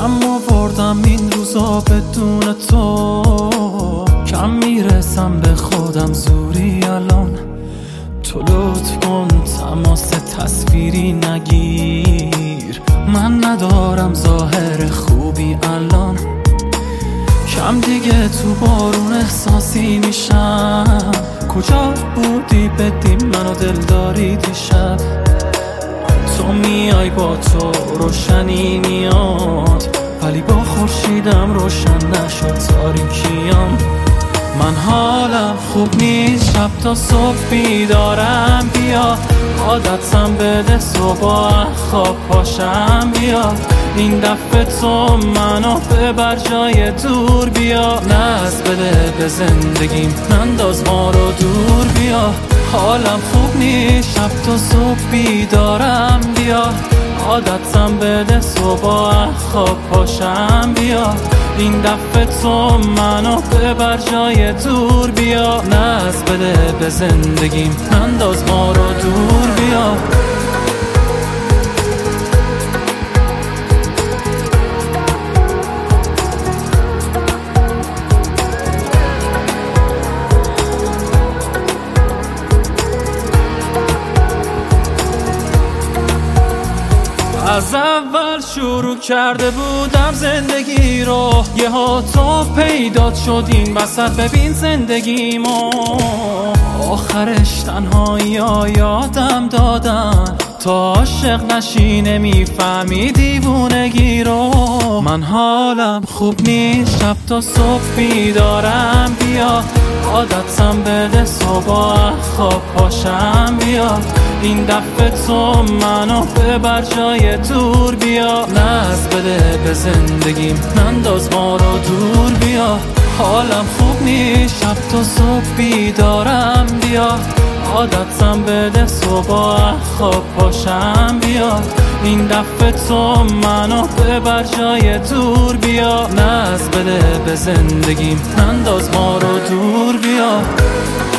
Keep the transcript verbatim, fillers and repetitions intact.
کم آوردم این روزا بدون تو، کم میرسم به خودم زوری الان. تو لطف کن تماس تصویری نگیر، من ندارم ظاهر خوبی الان. کم دیگه تو بارون احساسی میشم، کجا بودی بدی منو دلداری دیشب. تو میای با تو روشنی میاد، ولی با خورشیدم روشن نشد تاریکیام. من حالم خوب نیست، شب تا صبح بیدارم، بیا عادتم بده صبح خواب پاشم. بیا این دفعه تو منو ببر جای دور، بیا ناز بده به زندگیم، ننداز ما رو دور. بیا حالم خوب نیست، شب تا صبح بیدارم، بیا عادتم بده صبح خواب پاشم. بیا این دفعه تو منو ببر جای دور، بیا ناز بده به زندگیم، ننداز ما رو دور. بیا از اول شروع کرده بودم زندگی رو، یه ها تو پیدا شد این وسط، ببین زندگیمو آخرش تنهایی ها یادم دادن. تا عاشق نشی نمیفهمی دیوونگی رو. من حالم خوب نیست، شب تا صبح بیدارم، بیا عادتم بده صبح خواب پاشم. بیا این دفعه تو منو ببر جای دور، بیا ناز بده به زندگیم، ننداز ما رو دور. بیا حالم خوب نیست، شب تا صبح بیدارم، بیا عادتم بده صبح خواب پاشم. بیا این دفعه تو منو ببر جای دور، بیا ناز بده به زندگیم، ننداز ما رو دور. بیا